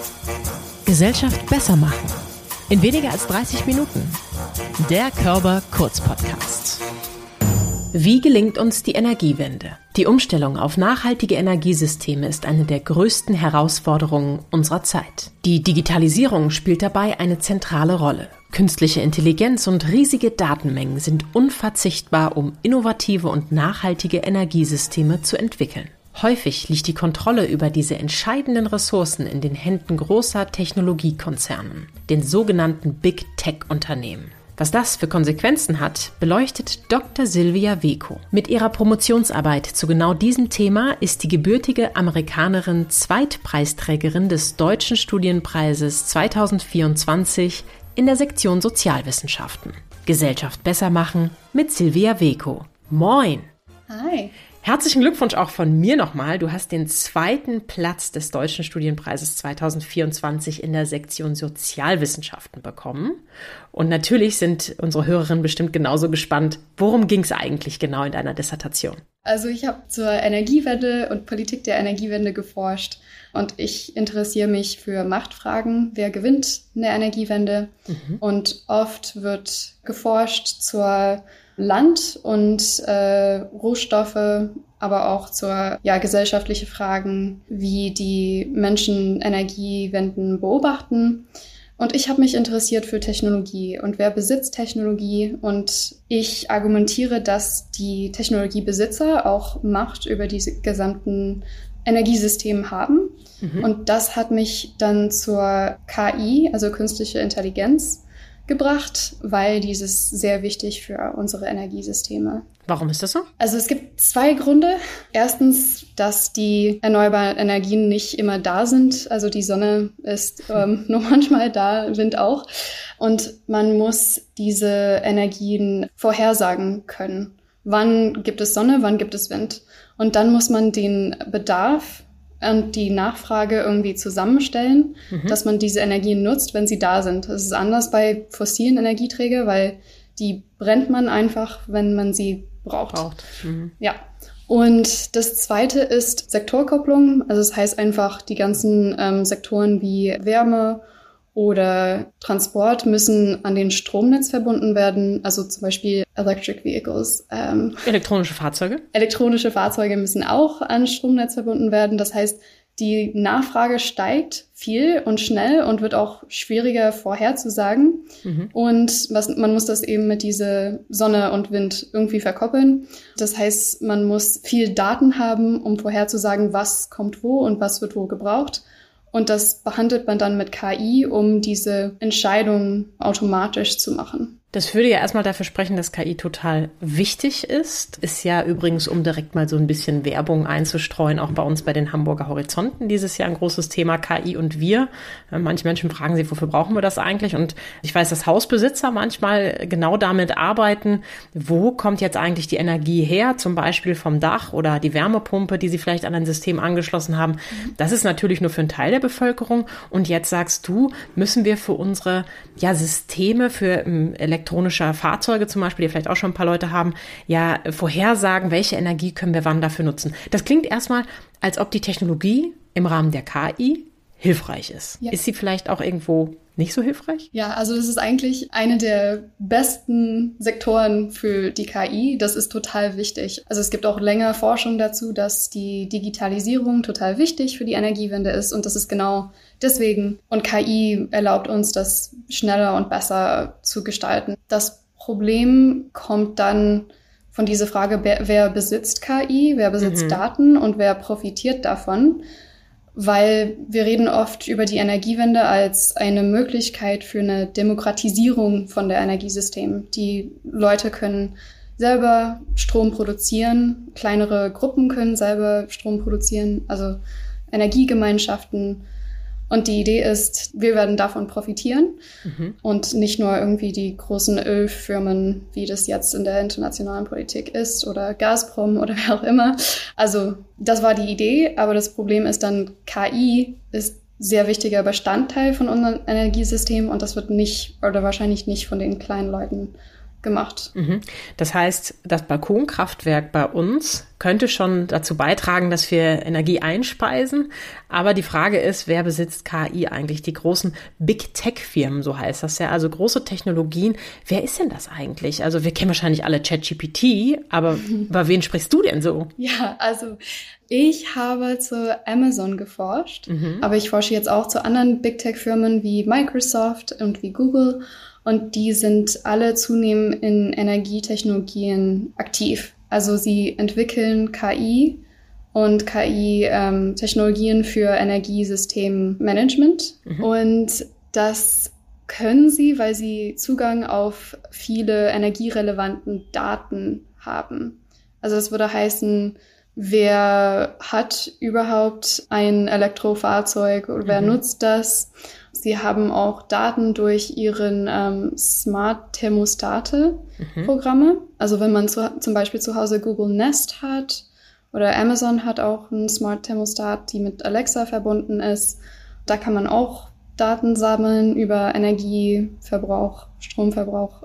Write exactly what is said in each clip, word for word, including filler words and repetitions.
Gesellschaft besser machen. In weniger als dreißig Minuten. Der Körber Kurz-Podcast. Wie gelingt uns die Energiewende? Die Umstellung auf nachhaltige Energiesysteme ist eine der größten Herausforderungen unserer Zeit. Die Digitalisierung spielt dabei eine zentrale Rolle. Künstliche Intelligenz und riesige Datenmengen sind unverzichtbar, um innovative und nachhaltige Energiesysteme zu entwickeln. Häufig liegt die Kontrolle über diese entscheidenden Ressourcen in den Händen großer Technologiekonzernen, den sogenannten Big Tech-Unternehmen. Was das für Konsequenzen hat, beleuchtet Doktor Silvia Veko. Mit ihrer Promotionsarbeit zu genau diesem Thema ist die gebürtige Amerikanerin Zweitpreisträgerin des Deutschen Studienpreises zweitausendvierundzwanzig in der Sektion Sozialwissenschaften. Gesellschaft besser machen mit Silvia Veko. Moin! Hi! Herzlichen Glückwunsch auch von mir nochmal. Du hast den zweiten Platz des Deutschen Studienpreises zweitausendvierundzwanzig in der Sektion Sozialwissenschaften bekommen. Und natürlich sind unsere Hörerinnen bestimmt genauso gespannt, worum ging es eigentlich genau in deiner Dissertation? Also ich habe zur Energiewende und Politik der Energiewende geforscht und ich interessiere mich für Machtfragen. Wer gewinnt in der Energiewende? Mhm. Und oft wird geforscht zur Land und äh, Rohstoffe, aber auch zur ja, gesellschaftliche Fragen, wie die Menschen Energiewenden beobachten. Und ich habe mich interessiert für Technologie und wer besitzt Technologie. Und ich argumentiere, dass die Technologiebesitzer auch Macht über diese gesamten Energiesysteme haben. Mhm. Und das hat mich dann zur K I, also künstliche Intelligenz, gebracht, weil dieses sehr wichtig für unsere Energiesysteme. Warum ist das so? Also es gibt zwei Gründe. Erstens, dass die erneuerbaren Energien nicht immer da sind. Also die Sonne ist ähm, nur manchmal da, Wind auch. Und man muss diese Energien vorhersagen können. Wann gibt es Sonne, wann gibt es Wind? Und dann muss man den Bedarf und die Nachfrage irgendwie zusammenstellen, mhm. dass man diese Energien nutzt, wenn sie da sind. Das ist anders bei fossilen Energieträgern, weil die brennt man einfach, wenn man sie braucht. braucht. Mhm. Ja. Und das Zweite ist Sektorkopplung. Also das heißt einfach, die ganzen ähm, Sektoren wie Wärme oder Transport müssen an den Stromnetz verbunden werden. Also zum Beispiel Electric Vehicles. Ähm, elektronische Fahrzeuge? Elektronische Fahrzeuge müssen auch an Stromnetz verbunden werden. Das heißt, die Nachfrage steigt viel und schnell und wird auch schwieriger vorherzusagen. Mhm. Und was, man muss das eben mit dieser Sonne und Wind irgendwie verkoppeln. Das heißt, man muss viel Daten haben, um vorherzusagen, was kommt wo und was wird wo gebraucht. Und das behandelt man dann mit K I, um diese Entscheidungen automatisch zu machen. Das würde ja erstmal dafür sprechen, dass K I total wichtig ist. Ist ja übrigens, um direkt mal so ein bisschen Werbung einzustreuen, auch bei uns bei den Hamburger Horizonten dieses Jahr ein großes Thema, K I und wir. Manche Menschen fragen sich, wofür brauchen wir das eigentlich? Und ich weiß, dass Hausbesitzer manchmal genau damit arbeiten, wo kommt jetzt eigentlich die Energie her? Zum Beispiel vom Dach oder die Wärmepumpe, die sie vielleicht an ein System angeschlossen haben. Das ist natürlich nur für einen Teil der Bevölkerung. Und jetzt sagst du, müssen wir für unsere ja, Systeme, für Elektro elektronischer Fahrzeuge zum Beispiel, die vielleicht auch schon ein paar Leute haben, ja, vorhersagen, welche Energie können wir wann dafür nutzen. Das klingt erstmal, als ob die Technologie im Rahmen der K I hilfreich ist. Ja. Ist sie vielleicht auch irgendwo nicht so hilfreich? Ja, also das ist eigentlich eine der besten Sektoren für die K I. Das ist total wichtig. Also es gibt auch länger Forschung dazu, dass die Digitalisierung total wichtig für die Energiewende ist und das ist genau deswegen. Und K I erlaubt uns, das schneller und besser zu gestalten. Das Problem kommt dann von dieser Frage, wer, wer besitzt K I, wer besitzt mhm. Daten und wer profitiert davon? Weil wir reden oft über die Energiewende als eine Möglichkeit für eine Demokratisierung von der Energiesystem. Die Leute können selber Strom produzieren, kleinere Gruppen können selber Strom produzieren, also Energiegemeinschaften. Und die Idee ist, wir werden davon profitieren mhm. und nicht nur irgendwie die großen Ölfirmen, wie das jetzt in der internationalen Politik ist oder Gazprom oder wer auch immer. Also das war die Idee, aber das Problem ist dann, K I ist sehr wichtiger Bestandteil von unserem Energiesystem und das wird nicht oder wahrscheinlich nicht von den kleinen Leuten gemacht. Das heißt, das Balkonkraftwerk bei uns könnte schon dazu beitragen, dass wir Energie einspeisen. Aber die Frage ist, wer besitzt K I eigentlich? Die großen Big Tech-Firmen, so heißt das ja, also große Technologien. Wer ist denn das eigentlich? Also wir kennen wahrscheinlich alle ChatGPT, aber über wen sprichst du denn so? Ja, also ich habe zu Amazon geforscht, mhm. aber ich forsche jetzt auch zu anderen Big Tech-Firmen wie Microsoft und wie Google. Und die sind alle zunehmend in Energietechnologien aktiv. Also sie entwickeln K I und K I-Technologien ähm, für Energiesystemmanagement. Mhm. Und das können sie, weil sie Zugang auf viele energierelevanten Daten haben. Also das würde heißen, wer hat überhaupt ein Elektrofahrzeug oder wer mhm. nutzt das? Sie haben auch Daten durch ihren ähm, Smart-Thermostate-Programme. Mhm. Also wenn man zu, zum Beispiel zu Hause Google Nest hat oder Amazon hat auch einen Smart-Thermostat, die mit Alexa verbunden ist. Da kann man auch Daten sammeln über Energieverbrauch, Stromverbrauch.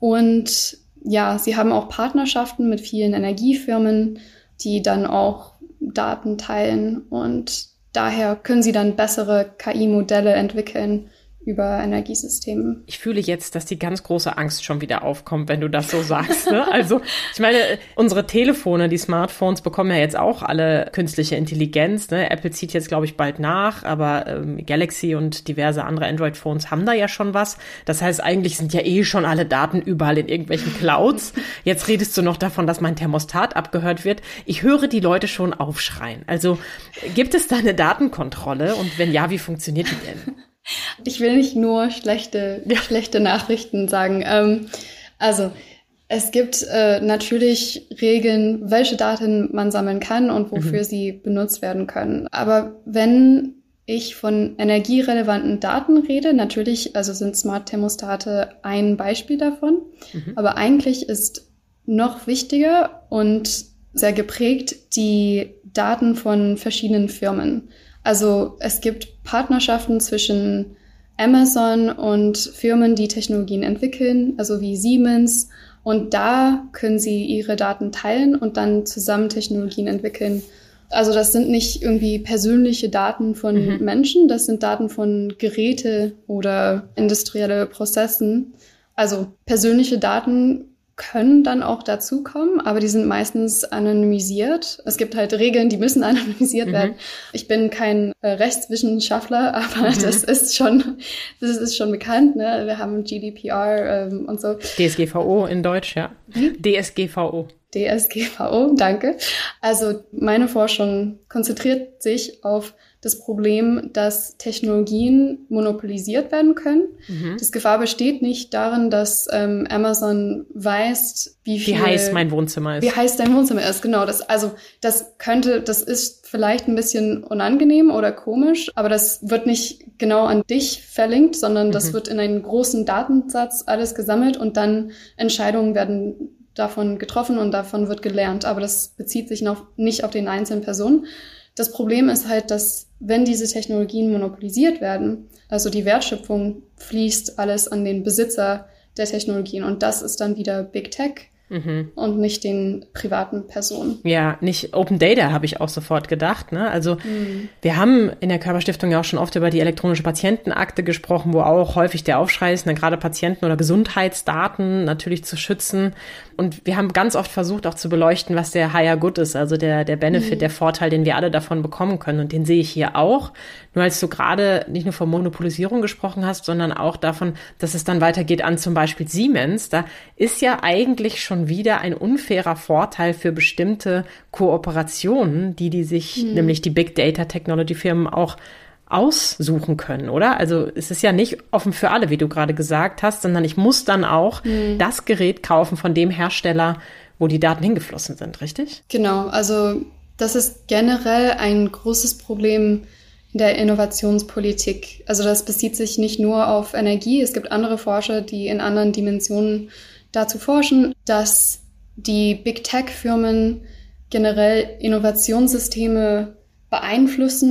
Und ja, sie haben auch Partnerschaften mit vielen Energiefirmen, die dann auch Daten teilen und daher können sie dann bessere K I-Modelle entwickeln über Energiesysteme. Ich fühle jetzt, dass die ganz große Angst schon wieder aufkommt, wenn du das so sagst. Ne? Also ich meine, unsere Telefone, die Smartphones bekommen ja jetzt auch alle künstliche Intelligenz. Ne? Apple zieht jetzt, glaube ich, bald nach, aber ähm, Galaxy und diverse andere Android-Phones haben da ja schon was. Das heißt, eigentlich sind ja eh schon alle Daten überall in irgendwelchen Clouds. Jetzt redest du noch davon, dass mein Thermostat abgehört wird. Ich höre die Leute schon aufschreien. Also gibt es da eine Datenkontrolle? Und wenn ja, wie funktioniert die denn? Ich will nicht nur schlechte, ja. schlechte Nachrichten sagen. Ähm, also es gibt äh, natürlich Regeln, welche Daten man sammeln kann und wofür mhm. sie benutzt werden können. Aber wenn ich von energierelevanten Daten rede, natürlich, also sind Smart-Thermostate ein Beispiel davon. Mhm. Aber eigentlich ist noch wichtiger und sehr geprägt die Daten von verschiedenen Firmen. Also es gibt Partnerschaften zwischen Amazon und Firmen, die Technologien entwickeln, also wie Siemens. Und da können sie ihre Daten teilen und dann zusammen Technologien entwickeln. Also das sind nicht irgendwie persönliche Daten von mhm. Menschen, das sind Daten von Geräte oder industrielle Prozessen. Also persönliche Daten können dann auch dazukommen, aber die sind meistens anonymisiert. Es gibt halt Regeln, die müssen anonymisiert mhm. werden. Ich bin kein äh, Rechtswissenschaftler, aber mhm. das ist schon, das ist schon bekannt, ne? Wir haben G D P R ähm, und so. D S G V O in Deutsch, ja. Hm? D S G V O. D S G V O, danke. Also meine Forschung konzentriert sich auf das Problem, dass Technologien monopolisiert werden können. Mhm. Das Gefahr besteht nicht darin, dass ähm, Amazon weiß, wie viel... Wie heiß mein Wohnzimmer ist. Wie heiß dein Wohnzimmer ist, genau. Das, also das könnte, das ist vielleicht ein bisschen unangenehm oder komisch, aber das wird nicht genau an dich verlinkt, sondern das mhm. wird in einen großen Datensatz alles gesammelt und dann Entscheidungen werden davon getroffen und davon wird gelernt. Aber das bezieht sich noch nicht auf den einzelnen Personen. Das Problem ist halt, dass wenn diese Technologien monopolisiert werden, also die Wertschöpfung fließt alles an den Besitzer der Technologien und das ist dann wieder Big Tech. Mhm. Und nicht den privaten Personen. Ja, nicht Open Data, habe ich auch sofort gedacht. Ne? Also mhm. wir haben in der Körperstiftung ja auch schon oft über die elektronische Patientenakte gesprochen, wo auch häufig der Aufschrei ist, ne, gerade Patienten- oder Gesundheitsdaten natürlich zu schützen. Und wir haben ganz oft versucht auch zu beleuchten, was der Higher Good ist, also der, der Benefit, mhm. der Vorteil, den wir alle davon bekommen können. Und den sehe ich hier auch. Nur als du gerade nicht nur von Monopolisierung gesprochen hast, sondern auch davon, dass es dann weitergeht an zum Beispiel Siemens. Da ist ja eigentlich schon wieder ein unfairer Vorteil für bestimmte Kooperationen, die die sich, mhm. nämlich die Big Data Technology Firmen auch aussuchen können, oder? Also es ist ja nicht offen für alle, wie du gerade gesagt hast, sondern ich muss dann auch mhm. das Gerät kaufen von dem Hersteller, wo die Daten hingeflossen sind, richtig? Genau, also das ist generell ein großes Problem in der Innovationspolitik. Also das bezieht sich nicht nur auf Energie, es gibt andere Forscher, die in anderen Dimensionen dazu forschen, dass die Big Tech-Firmen generell Innovationssysteme beeinflussen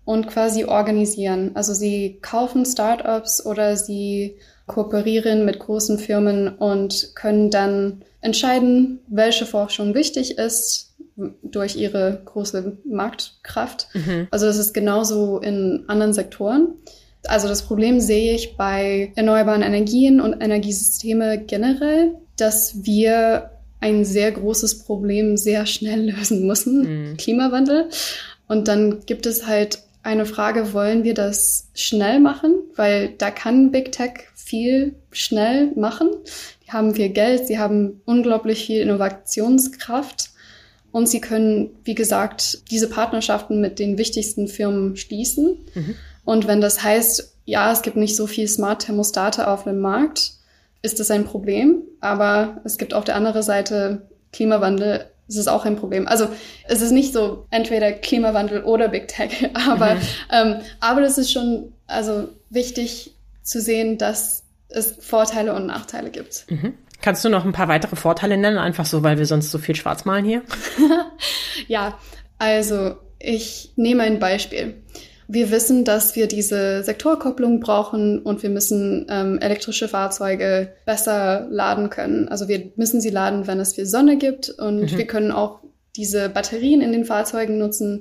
und quasi organisieren. Also sie kaufen Startups oder sie kooperieren mit großen Firmen und können dann entscheiden, welche Forschung wichtig ist durch ihre große Marktkraft. Mhm. Also das ist genauso in anderen Sektoren. Also das Problem sehe ich bei erneuerbaren Energien und Energiesysteme generell, dass wir ein sehr großes Problem sehr schnell lösen müssen, mhm. Klimawandel. Und dann gibt es halt eine Frage, wollen wir das schnell machen? Weil da kann Big Tech viel schnell machen. Die haben viel Geld, sie haben unglaublich viel Innovationskraft und sie können, wie gesagt, diese Partnerschaften mit den wichtigsten Firmen schließen. Mhm. Und wenn das heißt, ja, es gibt nicht so viel Smart-Thermostate auf dem Markt, ist das ein Problem. Aber es gibt auf der anderen Seite Klimawandel. Das ist auch ein Problem. Also es ist nicht so entweder Klimawandel oder Big Tech, aber, mhm. ähm, aber das ist schon also wichtig zu sehen, dass es Vorteile und Nachteile gibt. Mhm. Kannst du noch ein paar weitere Vorteile nennen, einfach so, weil wir sonst so viel schwarz malen hier? Ja, also ich nehme ein Beispiel. Wir wissen, dass wir diese Sektorkopplung brauchen und wir müssen ähm, elektrische Fahrzeuge besser laden können. Also wir müssen sie laden, wenn es viel Sonne gibt und mhm. wir können auch diese Batterien in den Fahrzeugen nutzen,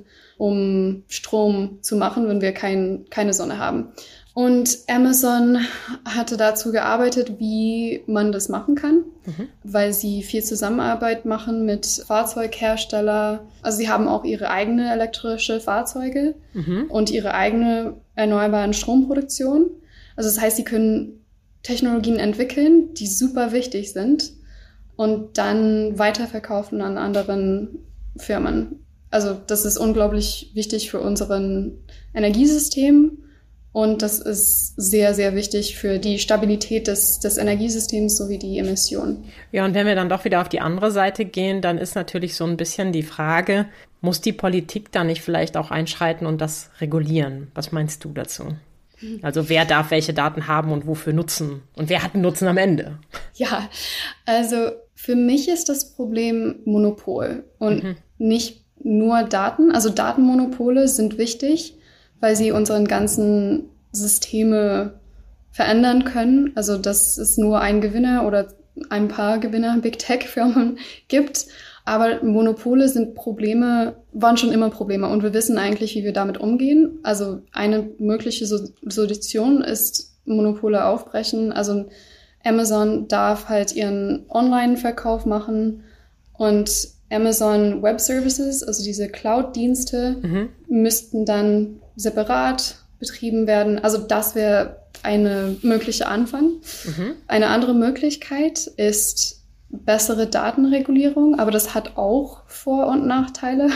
um Strom zu machen, wenn wir kein, keine Sonne haben. Und Amazon hatte dazu gearbeitet, wie man das machen kann, mhm. weil sie viel Zusammenarbeit machen mit Fahrzeugherstellern. Also sie haben auch ihre eigene elektrische Fahrzeuge mhm. und ihre eigene erneuerbare Stromproduktion. Also das heißt, sie können Technologien entwickeln, die super wichtig sind und dann weiterverkaufen an anderen Firmen. Also das ist unglaublich wichtig für unseren Energiesystem. Und das ist sehr, sehr wichtig für die Stabilität des, des Energiesystems sowie die Emissionen. Ja, und wenn wir dann doch wieder auf die andere Seite gehen, dann ist natürlich so ein bisschen die Frage, muss die Politik da nicht vielleicht auch einschreiten und das regulieren? Was meinst du dazu? Also wer darf welche Daten haben und wofür nutzen? Und wer hat einen Nutzen am Ende? Ja, also für mich ist das Problem Monopol und mhm. nicht nur Daten. Also Datenmonopole sind wichtig, weil sie unseren ganzen Systeme verändern können. Also dass es nur einen Gewinner oder ein paar Gewinner Big Tech-Firmen gibt. Aber Monopole sind Probleme, waren schon immer Probleme. Und wir wissen eigentlich, wie wir damit umgehen. Also eine mögliche Solution ist Monopole aufbrechen. Also Amazon darf halt ihren Online-Verkauf machen und Amazon Web Services, also diese Cloud-Dienste, mhm. müssten dann separat betrieben werden. Also das wäre eine mögliche Anfang. Mhm. Eine andere Möglichkeit ist bessere Datenregulierung, aber das hat auch Vor- und Nachteile,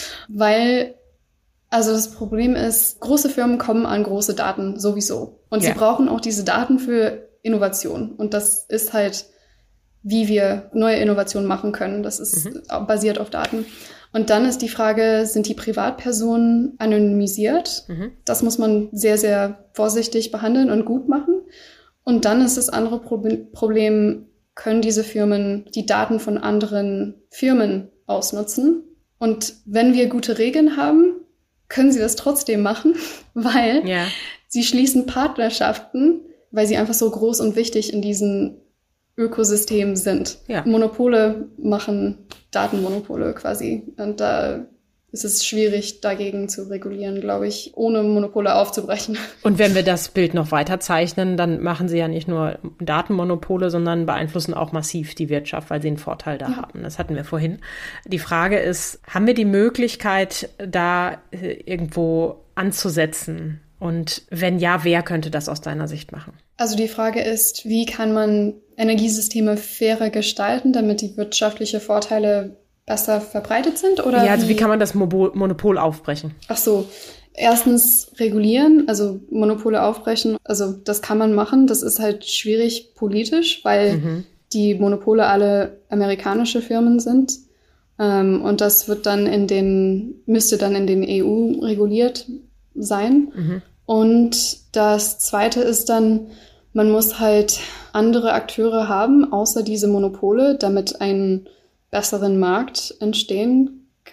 weil also das Problem ist, große Firmen kommen an große Daten sowieso und ja. sie brauchen auch diese Daten für Innovation und das ist halt, wie wir neue Innovationen machen können. Das ist mhm. basiert auf Daten. Und dann ist die Frage, sind die Privatpersonen anonymisiert? Mhm. Das muss man sehr, sehr vorsichtig behandeln und gut machen. Und dann ist das andere Prob- Problem, können diese Firmen die Daten von anderen Firmen ausnutzen? Und wenn wir gute Regeln haben, können sie das trotzdem machen, weil yeah. sie schließen Partnerschaften, weil sie einfach so groß und wichtig in diesen Ökosystem sind. Ja. Monopole machen Datenmonopole quasi. Und da ist es schwierig, dagegen zu regulieren, glaube ich, ohne Monopole aufzubrechen. Und wenn wir das Bild noch weiter zeichnen, dann machen sie ja nicht nur Datenmonopole, sondern beeinflussen auch massiv die Wirtschaft, weil sie einen Vorteil da ja. haben. Das hatten wir vorhin. Die Frage ist, haben wir die Möglichkeit, da irgendwo anzusetzen? Und wenn ja, wer könnte das aus deiner Sicht machen? Also die Frage ist, wie kann man Energiesysteme fairer gestalten, damit die wirtschaftlichen Vorteile besser verbreitet sind? Oder ja, also wie, wie kann man das Mo- Monopol aufbrechen? Ach so, erstens regulieren, also Monopole aufbrechen. Also das kann man machen, das ist halt schwierig politisch, weil mhm. die Monopole alle amerikanische Firmen sind. Ähm, und das wird dann in den, müsste dann in den E U reguliert sein. Mhm. Und das Zweite ist dann, man muss halt andere Akteure haben, außer diese Monopole, damit ein besseren Markt entstehen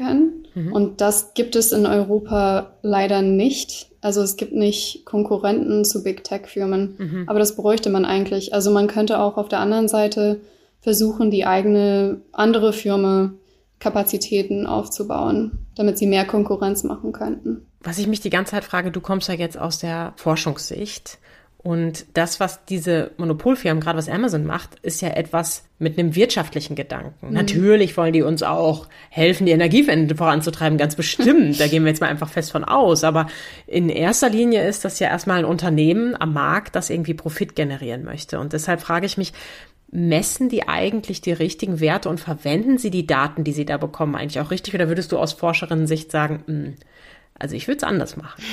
können. Mhm. Und das gibt es in Europa leider nicht. Also es gibt nicht Konkurrenten zu Big Tech-Firmen. Mhm. Aber das bräuchte man eigentlich. Also man könnte auch auf der anderen Seite versuchen, die eigene andere Firma Kapazitäten aufzubauen, damit sie mehr Konkurrenz machen könnten. Was ich mich die ganze Zeit frage, du kommst ja jetzt aus der Forschungssicht und das, was diese Monopolfirmen, gerade was Amazon macht, ist ja etwas mit einem wirtschaftlichen Gedanken. Mhm. Natürlich wollen die uns auch helfen, die Energiewende voranzutreiben, ganz bestimmt. Da gehen wir jetzt mal einfach fest von aus. Aber in erster Linie ist das ja erstmal ein Unternehmen am Markt, das irgendwie Profit generieren möchte. Und deshalb frage ich mich, messen die eigentlich die richtigen Werte und verwenden sie die Daten, die sie da bekommen, eigentlich auch richtig? Oder würdest du aus Forscherinnen-Sicht sagen, mh, also ich würde es anders machen?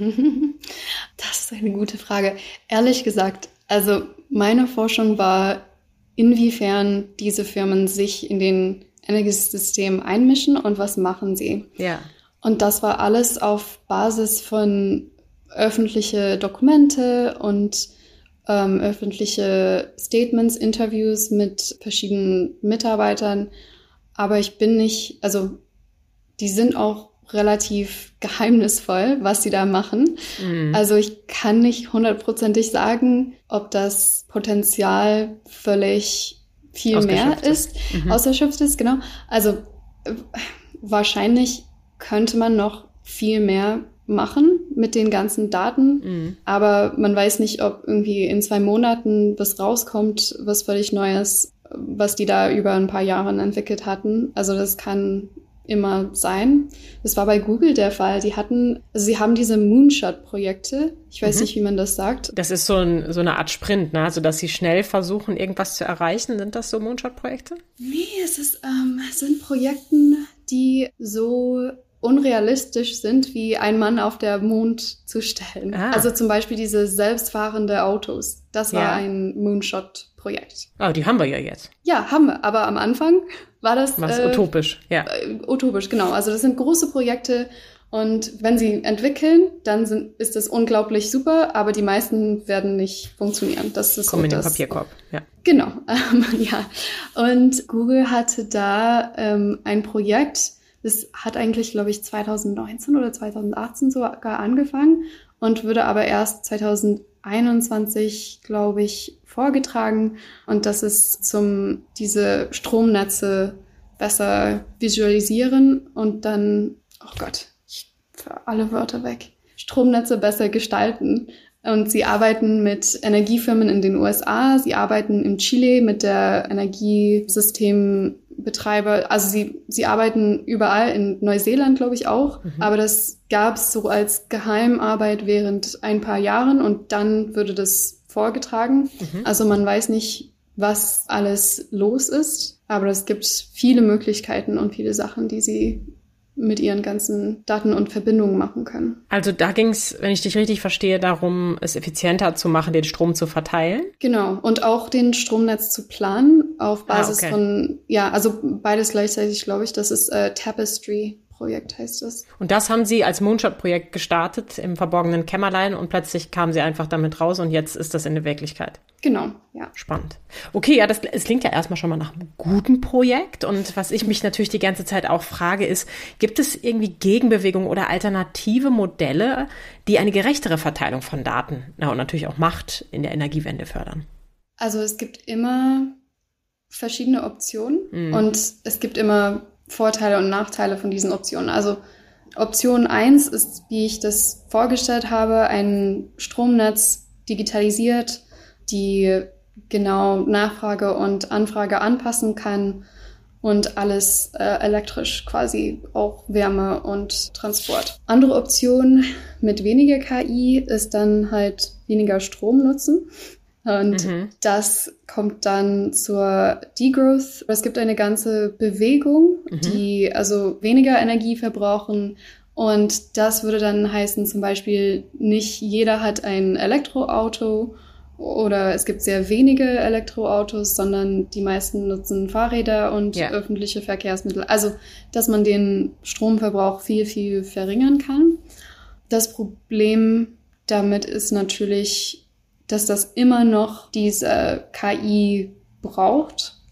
Das ist eine gute Frage. Ehrlich gesagt, also meine Forschung war, inwiefern diese Firmen sich in den Energiesystem einmischen und was machen sie. Ja. Und das war alles auf Basis von öffentliche Dokumente und Ähm, öffentliche Statements, Interviews mit verschiedenen Mitarbeitern. Aber ich bin nicht, also die sind auch relativ geheimnisvoll, was sie da machen. Mhm. Also ich kann nicht hundertprozentig sagen, ob das Potenzial völlig viel mehr ist, mhm. ausgeschöpft ist, genau. Also äh, wahrscheinlich könnte man noch viel mehr machen mit den ganzen Daten, mhm. aber man weiß nicht, ob irgendwie in zwei Monaten was rauskommt, was völlig Neues, was die da über ein paar Jahre entwickelt hatten. Also das kann immer sein. Das war bei Google der Fall. Die hatten, also sie haben diese Moonshot-Projekte. Ich weiß mhm. nicht, wie man das sagt. Das ist so, ein, so eine Art Sprint, ne? Also dass sie schnell versuchen, irgendwas zu erreichen. Sind das so Moonshot-Projekte? Nee, es ist, ähm, es sind Projekte, die so unrealistisch sind, wie ein Mann auf der Mond zu stellen. Ah. Also zum Beispiel diese selbstfahrende Autos. Das war ja. ein Moonshot-Projekt. Oh, die haben wir ja jetzt. Ja, haben wir. Aber am Anfang war das Was äh, utopisch, ja. Äh, utopisch, genau. Also das sind große Projekte und wenn sie entwickeln, dann sind, ist das unglaublich super, aber die meisten werden nicht funktionieren. Das ist Kommen so in den das, Papierkorb, ja. Genau, ähm, ja. Und Google hatte da ähm, ein Projekt. Das hat eigentlich, glaube ich, zwanzig neunzehn oder zwanzig achtzehn sogar angefangen und würde aber erst zwanzig einundzwanzig, glaube ich, vorgetragen. Und das ist zum diese Stromnetze besser visualisieren und dann, oh Gott, ich für alle Wörter weg, Stromnetze besser gestalten. Und sie arbeiten mit Energiefirmen in den U S A, sie arbeiten in Chile mit der Energiesystembetreiber, also sie, sie arbeiten überall, in Neuseeland glaube ich auch, mhm. aber das gab es so als Geheimarbeit während ein paar Jahren und dann würde das vorgetragen. Mhm. Also man weiß nicht, was alles los ist, aber es gibt viele Möglichkeiten und viele Sachen, die sie mit ihren ganzen Daten und Verbindungen machen können. Also da ging es, wenn ich dich richtig verstehe, darum, es effizienter zu machen, den Strom zu verteilen? Genau. Und auch den Stromnetz zu planen auf Basis ah, okay. von, ja, also beides gleichzeitig, glaube ich. Das ist äh, Tapestry. Projekt heißt das. Und das haben Sie als Moonshot-Projekt gestartet im verborgenen Kämmerlein und plötzlich kamen Sie einfach damit raus und jetzt ist das in der Wirklichkeit. Genau, ja. Spannend. Okay, ja, das es klingt ja erstmal schon mal nach einem guten Projekt und was ich mich natürlich die ganze Zeit auch frage ist, gibt es irgendwie Gegenbewegungen oder alternative Modelle, die eine gerechtere Verteilung von Daten na, und natürlich auch Macht in der Energiewende fördern? Also es gibt immer verschiedene Optionen mhm. und es gibt immer Vorteile und Nachteile von diesen Optionen. Also Option eins ist, wie ich das vorgestellt habe, ein Stromnetz digitalisiert, die genau Nachfrage und Anfrage anpassen kann und alles äh, elektrisch, quasi auch Wärme und Transport. Andere Option mit weniger K I ist dann halt weniger Strom nutzen. Und mhm. das kommt dann zur Degrowth. Es gibt eine ganze Bewegung, mhm. die also weniger Energie verbrauchen. Und das würde dann heißen, zum Beispiel, nicht jeder hat ein Elektroauto oder es gibt sehr wenige Elektroautos, sondern die meisten nutzen Fahrräder und ja. öffentliche Verkehrsmittel. Also, dass man den Stromverbrauch viel, viel verringern kann. Das Problem damit ist natürlich, dass das immer noch diese K I braucht.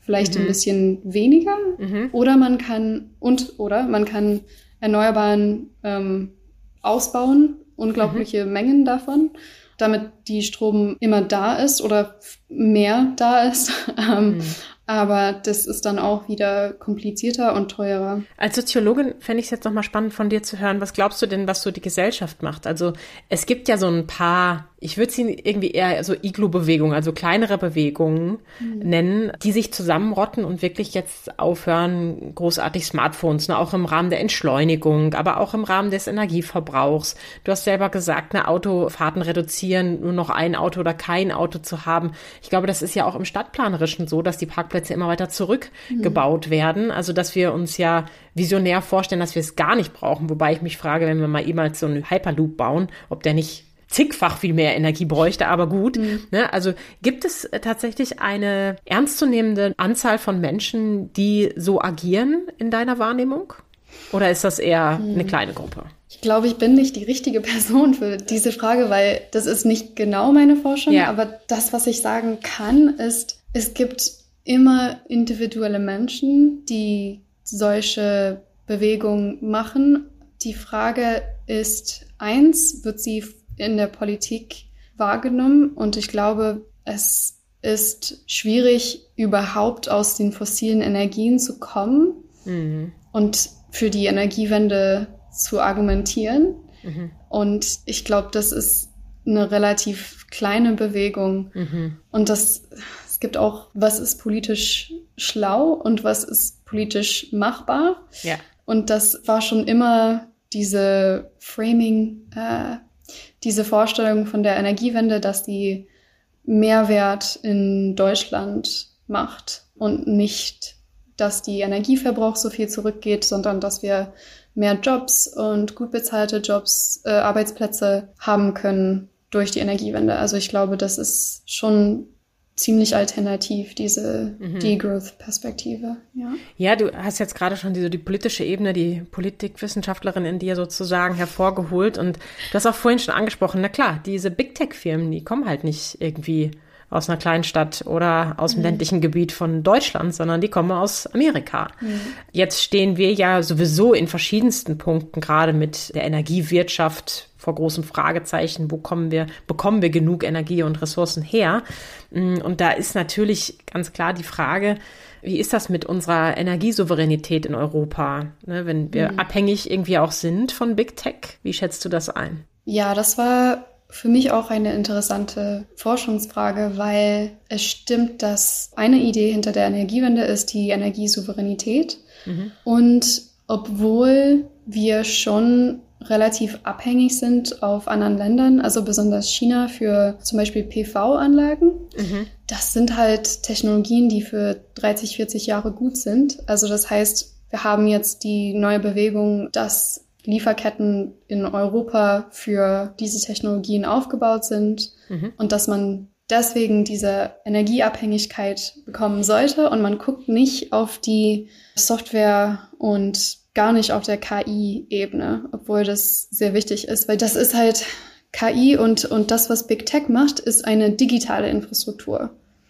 vielleicht mhm. ein bisschen weniger. Mhm. Oder man kann, und, oder man kann Erneuerbaren ähm, ausbauen, unglaubliche mhm. Mengen davon, damit die Strom immer da ist oder mehr da ist. ähm, mhm. Aber das ist dann auch wieder komplizierter und teurer. Als Soziologin fände ich es jetzt nochmal spannend von dir zu hören. Was glaubst du denn, was so die Gesellschaft macht? Also es gibt ja so ein paar, ich würde sie irgendwie eher so Iglu-Bewegungen, also kleinere Bewegungen mhm. nennen, die sich zusammenrotten und wirklich jetzt aufhören, großartig Smartphones, ne, auch im Rahmen der Entschleunigung, aber auch im Rahmen des Energieverbrauchs. Du hast selber gesagt, ne, Autofahrten reduzieren, nur noch ein Auto oder kein Auto zu haben. Ich glaube, das ist ja auch im Stadtplanerischen so, dass die Parkplätze immer weiter zurückgebaut mhm. werden. Also, dass wir uns ja visionär vorstellen, dass wir es gar nicht brauchen. Wobei ich mich frage, wenn wir mal eben so einen Hyperloop bauen, ob der nicht zigfach viel mehr Energie bräuchte, aber gut. Mhm. Ne? Also gibt es tatsächlich eine ernstzunehmende Anzahl von Menschen, die so agieren in deiner Wahrnehmung? Oder ist das eher mhm. eine kleine Gruppe? Ich glaube, ich bin nicht die richtige Person für diese Frage, weil das ist nicht genau meine Forschung. Ja. Aber das, was ich sagen kann, ist, es gibt immer individuelle Menschen, die solche Bewegungen machen. Die Frage ist, eins, wird sie in der Politik wahrgenommen? Und ich glaube, es ist schwierig, überhaupt aus den fossilen Energien zu kommen mhm. und für die Energiewende zu argumentieren. Mhm. Und ich glaube, das ist eine relativ kleine Bewegung. Mhm. Und das Es gibt auch, was ist politisch schlau und was ist politisch machbar. Ja. Und das war schon immer diese Framing, äh, diese Vorstellung von der Energiewende, dass die Mehrwert in Deutschland macht und nicht, dass die Energieverbrauch so viel zurückgeht, sondern dass wir mehr Jobs und gut bezahlte Jobs, äh, Arbeitsplätze haben können durch die Energiewende. Also ich glaube, das ist schon ziemlich alternativ, diese mhm. Degrowth-Perspektive. Ja. ja, du hast jetzt gerade schon die, die politische Ebene, die Politikwissenschaftlerin in dir sozusagen hervorgeholt. Und du hast auch vorhin schon angesprochen, na klar, diese Big-Tech-Firmen, die kommen halt nicht irgendwie aus einer kleinen Stadt oder aus dem mhm. ländlichen Gebiet von Deutschland, sondern die kommen aus Amerika. Mhm. Jetzt stehen wir ja sowieso in verschiedensten Punkten, gerade mit der Energiewirtschaft, vor großem Fragezeichen, wo kommen wir, bekommen wir genug Energie und Ressourcen her? Und da ist natürlich ganz klar die Frage, wie ist das mit unserer Energiesouveränität in Europa, ne, wenn wir mhm. abhängig irgendwie auch sind von Big Tech? Wie schätzt du das ein? Ja, das war für mich auch eine interessante Forschungsfrage, weil es stimmt, dass eine Idee hinter der Energiewende ist die Energiesouveränität. Mhm. Und obwohl wir schon relativ abhängig sind auf anderen Ländern, also besonders China für zum Beispiel P V-Anlagen. Mhm. Das sind halt Technologien, die für dreißig, vierzig Jahre gut sind. Also das heißt, wir haben jetzt die neue Bewegung, dass Lieferketten in Europa für diese Technologien aufgebaut sind mhm. und dass man deswegen diese Energieabhängigkeit bekommen sollte. Und man guckt nicht auf die Software und gar nicht auf der K I-Ebene, obwohl das sehr wichtig ist, weil das ist halt K I und, und das, was Big Tech macht, ist eine digitale Infrastruktur.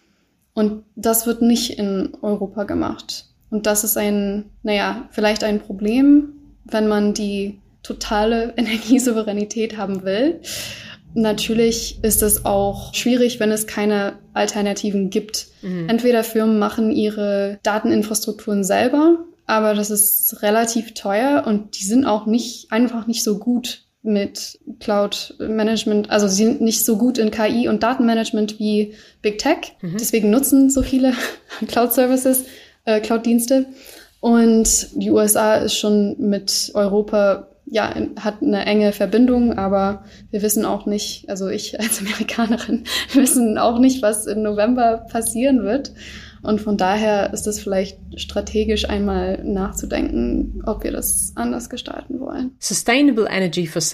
Und das wird nicht in Europa gemacht. Und das ist ein, naja, vielleicht ein Problem, wenn man die totale Energiesouveränität haben will. Natürlich ist es auch schwierig, wenn es keine Alternativen gibt. Mhm. Entweder Firmen machen ihre Dateninfrastrukturen selber, aber das ist relativ teuer und die sind auch nicht einfach nicht so gut mit Cloud-Management. Also sie sind nicht so gut in K I und Datenmanagement wie Big Tech. Mhm. Deswegen nutzen so viele Cloud-Services, äh, Cloud-Dienste. Und die U S A ist schon mit Europa, ja, hat eine enge Verbindung, aber wir wissen auch nicht, also ich als Amerikanerin, wissen auch nicht, was im November passieren wird. Und von daher ist es vielleicht strategisch einmal nachzudenken, ob wir das anders gestalten wollen. Sustainable energy for some,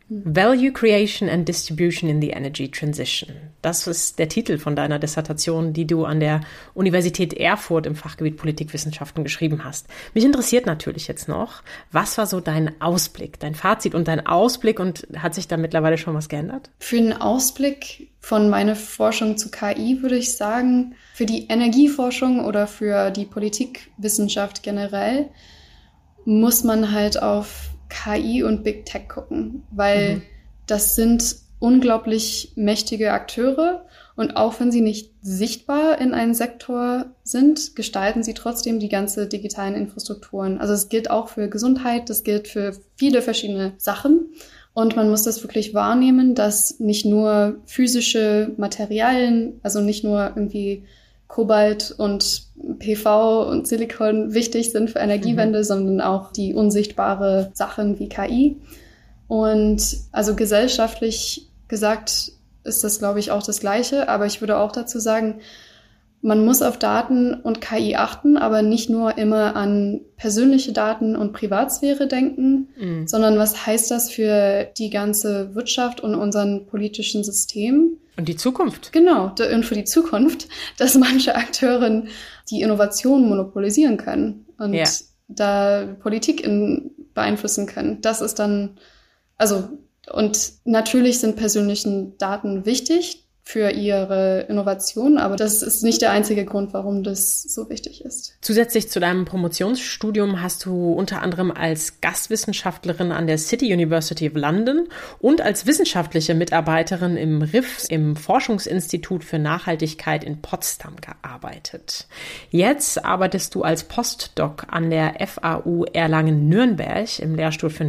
Value Creation and Distribution in the Energy Transition. Das ist der Titel von deiner Dissertation, die du an der Universität Erfurt im Fachgebiet Politikwissenschaften geschrieben hast. Mich interessiert natürlich jetzt noch, was war so dein Ausblick, dein Fazit und dein Ausblick, und hat sich da mittlerweile schon was geändert? Für den Ausblick von meiner Forschung zu K I würde ich sagen, für die Energieforschung oder für die Politikwissenschaft generell muss man halt auf K I und Big Tech gucken, weil mhm. das sind unglaublich mächtige Akteure, und auch wenn sie nicht sichtbar in einem Sektor sind, gestalten sie trotzdem die ganze digitalen Infrastrukturen. Also es gilt auch für Gesundheit, das gilt für viele verschiedene Sachen, und man muss das wirklich wahrnehmen, dass nicht nur physische Materialien, also nicht nur irgendwie Kobalt und P V und Silikon wichtig sind für Energiewende, mhm. sondern auch die unsichtbare Sachen wie K I. Und also gesellschaftlich gesagt ist das, glaube ich, auch das Gleiche. Aber ich würde auch dazu sagen, man muss auf Daten und K I achten, aber nicht nur immer an persönliche Daten und Privatsphäre denken, mhm. sondern was heißt das für die ganze Wirtschaft und unseren politischen System? Und die Zukunft. Genau, und für die Zukunft, dass manche Akteure die Innovation monopolisieren können und ja. da Politik in, beeinflussen können. Das ist dann, also, und natürlich sind persönliche Daten wichtig für ihre Innovation, aber das ist nicht der einzige Grund, warum das so wichtig ist. Zusätzlich zu deinem Promotionsstudium hast du unter anderem als Gastwissenschaftlerin an der City University of London und als wissenschaftliche Mitarbeiterin im R I F, im Forschungsinstitut für Nachhaltigkeit in Potsdam gearbeitet. Jetzt arbeitest du als Postdoc an der F A U Erlangen-Nürnberg im Lehrstuhl für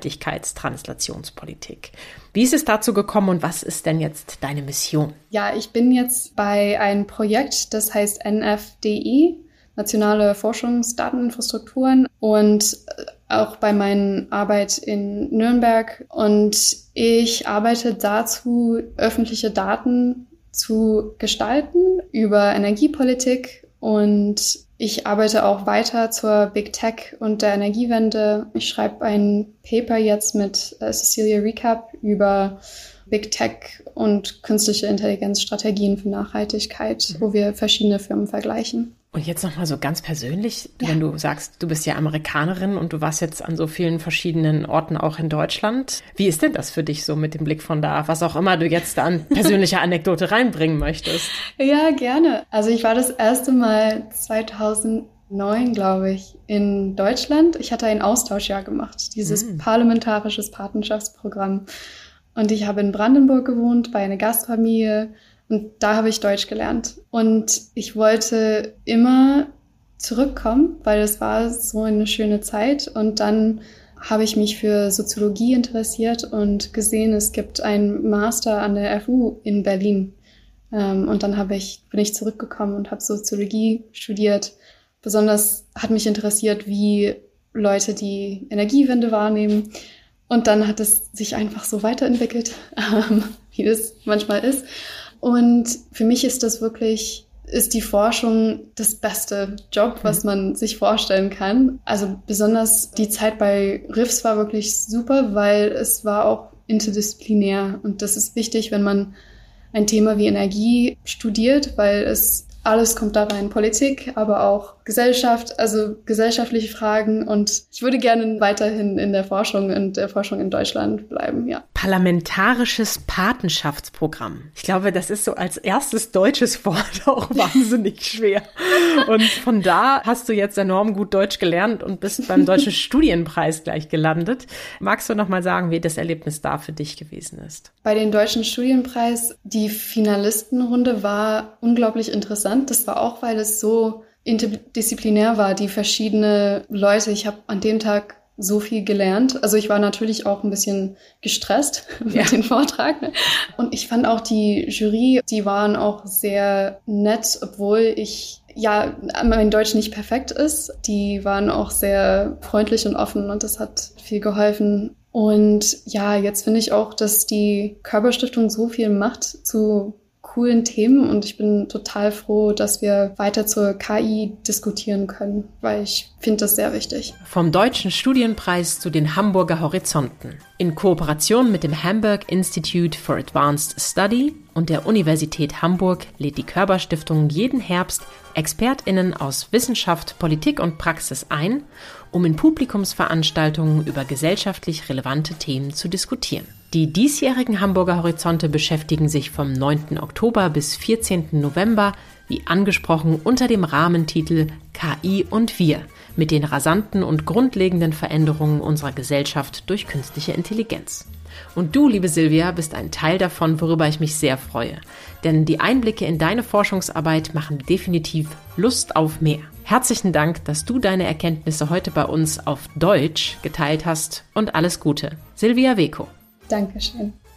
Nachhaltigkeitstranslationspolitik. Wie ist es dazu gekommen und was ist denn jetzt deine Mission? Ja, ich bin jetzt bei einem Projekt, das heißt N F D I, Nationale Forschungsdateninfrastrukturen, und auch bei meiner Arbeit in Nürnberg. Und ich arbeite dazu, öffentliche Daten zu gestalten über Energiepolitik, und ich arbeite auch weiter zur Big Tech und der Energiewende. Ich schreibe ein Paper jetzt mit äh, Cecilia Recap über Big Tech und künstliche Intelligenzstrategien für Nachhaltigkeit, mhm. wo wir verschiedene Firmen vergleichen. Und jetzt nochmal so ganz persönlich, ja. wenn du sagst, du bist ja Amerikanerin und du warst jetzt an so vielen verschiedenen Orten auch in Deutschland. Wie ist denn das für dich so mit dem Blick von da, was auch immer du jetzt da an persönliche Anekdote reinbringen möchtest? Ja, gerne. Also ich war das erste Mal zweitausendneun, glaube ich, in Deutschland. Ich hatte ein Austauschjahr gemacht, dieses mm. parlamentarisches Patenschaftsprogramm. Und ich habe in Brandenburg gewohnt, bei einer Gastfamilie. Und da habe ich Deutsch gelernt. Und ich wollte immer zurückkommen, weil es war so eine schöne Zeit. Und dann habe ich mich für Soziologie interessiert und gesehen, es gibt einen Master an der F U in Berlin. Und dann habe ich, bin ich zurückgekommen und habe Soziologie studiert. Besonders hat mich interessiert, wie Leute die Energiewende wahrnehmen. Und dann hat es sich einfach so weiterentwickelt, wie das manchmal ist. Und für mich ist das wirklich, ist die Forschung das beste Job, was man sich vorstellen kann. Also besonders die Zeit bei R I F S war wirklich super, weil es war auch interdisziplinär. Und das ist wichtig, wenn man ein Thema wie Energie studiert, weil es alles kommt da rein. Politik, aber auch Gesellschaft, also gesellschaftliche Fragen. Und ich würde gerne weiterhin in der Forschung und der Forschung in Deutschland bleiben, ja. Parlamentarisches Patenschaftsprogramm. Ich glaube, das ist so als erstes deutsches Wort auch wahnsinnig schwer. Und von da hast du jetzt enorm gut Deutsch gelernt und bist beim Deutschen Studienpreis gleich gelandet. Magst du noch mal sagen, wie das Erlebnis da für dich gewesen ist? Bei den Deutschen Studienpreis, die Finalistenrunde war unglaublich interessant. Das war auch, weil es so interdisziplinär war, die verschiedene Leute. Ich habe an dem Tag so viel gelernt. Also ich war natürlich auch ein bisschen gestresst mit ja. dem Vortrag. Ne? Und ich fand auch die Jury, die waren auch sehr nett, obwohl ich, ja, mein Deutsch nicht perfekt ist. Die waren auch sehr freundlich und offen und das hat viel geholfen. Und ja, jetzt finde ich auch, dass die Körper Stiftung so viel macht zu coolen Themen und ich bin total froh, dass wir weiter zur K I diskutieren können, weil ich finde das sehr wichtig. Vom Deutschen Studienpreis zu den Hamburger Horizonten. In Kooperation mit dem Hamburg Institute for Advanced Study und der Universität Hamburg lädt die Körber Stiftung jeden Herbst ExpertInnen aus Wissenschaft, Politik und Praxis ein, um in Publikumsveranstaltungen über gesellschaftlich relevante Themen zu diskutieren. Die diesjährigen Hamburger Horizonte beschäftigen sich vom neunten Oktober bis vierzehnten November, wie angesprochen, unter dem Rahmentitel K I und wir mit den rasanten und grundlegenden Veränderungen unserer Gesellschaft durch künstliche Intelligenz. Und du, liebe Silvia, bist ein Teil davon, worüber ich mich sehr freue. Denn die Einblicke in deine Forschungsarbeit machen definitiv Lust auf mehr. Herzlichen Dank, dass du deine Erkenntnisse heute bei uns auf Deutsch geteilt hast und alles Gute. Silvia Weko. Dankeschön.